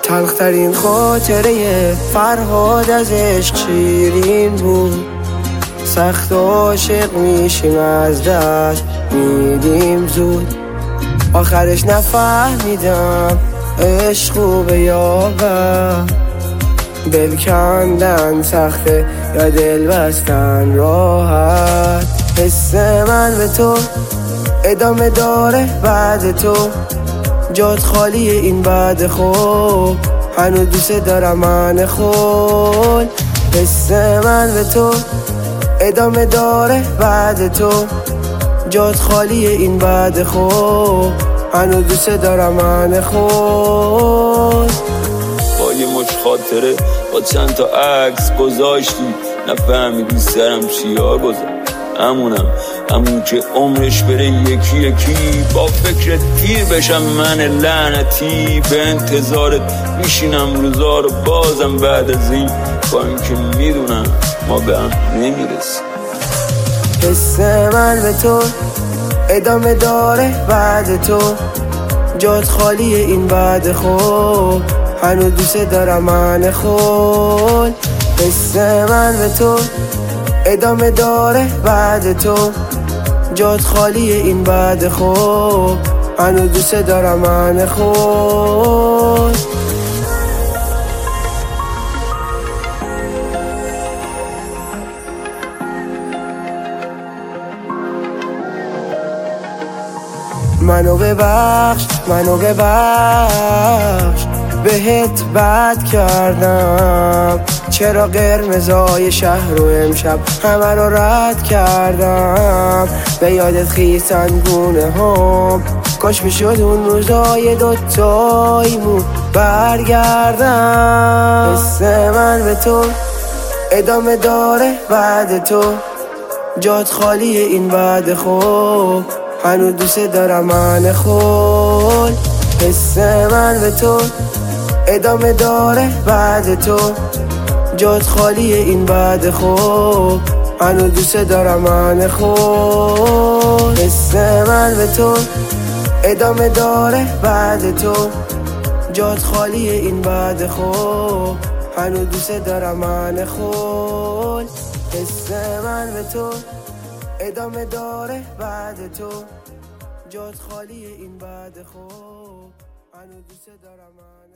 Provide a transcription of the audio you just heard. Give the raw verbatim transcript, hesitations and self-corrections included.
تلخترین خاطره فرهاد از عشق شیرین بود. سخت عاشق میشیم از دست میدیم زود. آخرش نفهمیدم عشق خوبه یا بد. دل کندن سخته یا دل بستن راحت. حس من به تو ادامه داره بعد تو. جات خالی این بعد خوب هنوز دوست دارم من خود. حس من به تو ادامه داره بعد تو. جات خالی این بعد خوب هنوز دوست دارم من خود. با یه مش خاطره با چند تا عکس گذاشتی، نفهمیدی سرم چیا گذاشت. همونم همون که عمرش بره یکی یکی، با فکر تیر بشم من لعنتی. به انتظارت میشینم روزا رو بازم بعد از این، با اینکه میدونم ما به هم نمیرسیم. حس من به تو ادامه داره بعد تو. جات خالی این بعد خوب هنوز دوست دارم من خود. حس من به تو ادامه داره بعد تو. جات خالی این بعد خوب هنوز دوست دارم من خود. منو ببخش منو ببخش بهت بد کردم. چرا قرمزای شهر رو امشب همه رو رد کردم. به یادت خیسن گونه هم، کاش میشد اون روزای دوتاییمون برگردم. حس من به تو ادامه داره بعد تو. جات خالی این بعد خوب هنوز دوست دارم من خود. حس من به تو ادامه داره بعد تو. جات خالی این بعد خوب هنوز دوست دارم من خود. حس من به تو ادامه داره بعد تو. جات خالی این بعد خوب هنوز دوست دارم من خود. حس من به تو ادامه داره بعد تو. جات خالی این بعد خوب هنوز دوست دارم من.